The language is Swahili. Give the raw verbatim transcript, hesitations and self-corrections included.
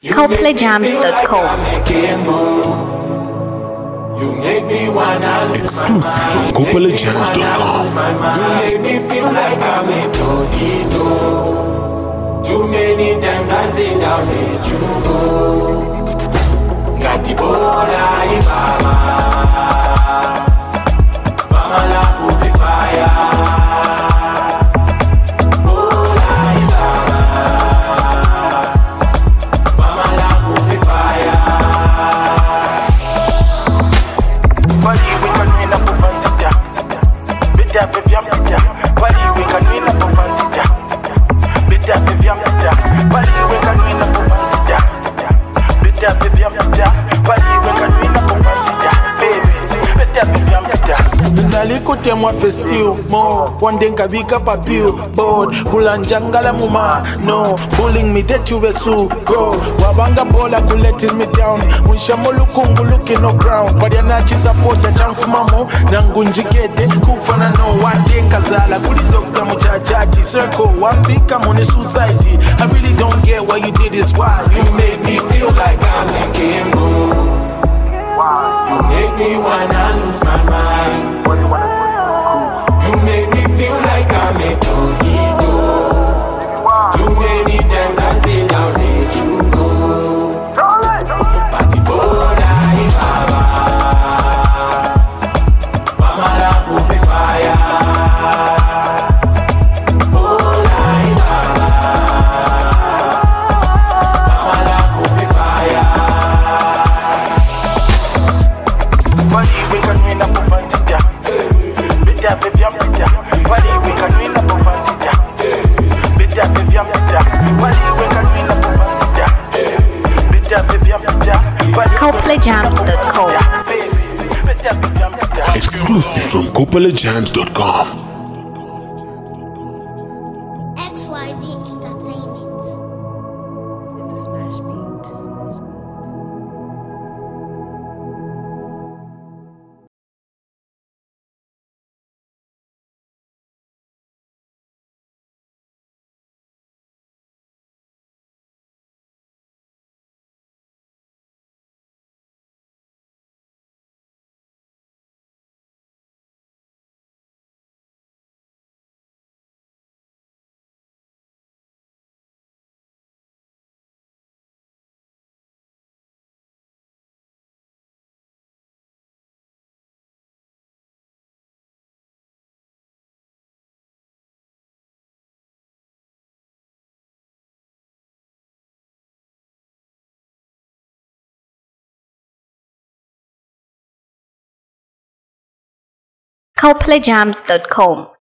Coldplay Jams dot com. You make me wanna lose Exclusive from Coldplay Jams dot com. You make me feel like I'm a tornado. Too many times I said I'll let you go. Got the bola ibaba. Fama la fufipaya. Bola ibaba. Fama la fufipaya. Bali we can win up for fancy. Better if you're better. Bali we can win up for fancy. Better if you're better. Bali we can win up for fancy. Better if you're better. Bali we can win up for fancy. Baby, better if you're better. Nalikute mwa festiu mo wandenga vika papiu board kulanjangala muma no bullying me that you besu go wabanga bola ku letting me down unshamulukungu looking no ground but ya nachi support ya chamfumamo nangunjikete kufana no wandenga zala kuli doctor muchachati circle wambika mone society. I really don't get what you did is why you make me feel like I'm a Kimbo. You make me wanna lose my mind. You make me feel like I'm a tornado. Too many times I said I'll let you go. But the bola ibaba. Fama la fufipaya. Bola ibaba. Fama la fufipaya. Bali we can win up for fancy. Better if you're better. Bali we can win up for fancy. Better if you're better. Bali we can win up for fancy. Better if you're better. Coldplay Jams dot com. Exclusive from Coldplay Jams dot com. X Y Z Entertainment. It's a smash beat. Coldplay Jams dot com.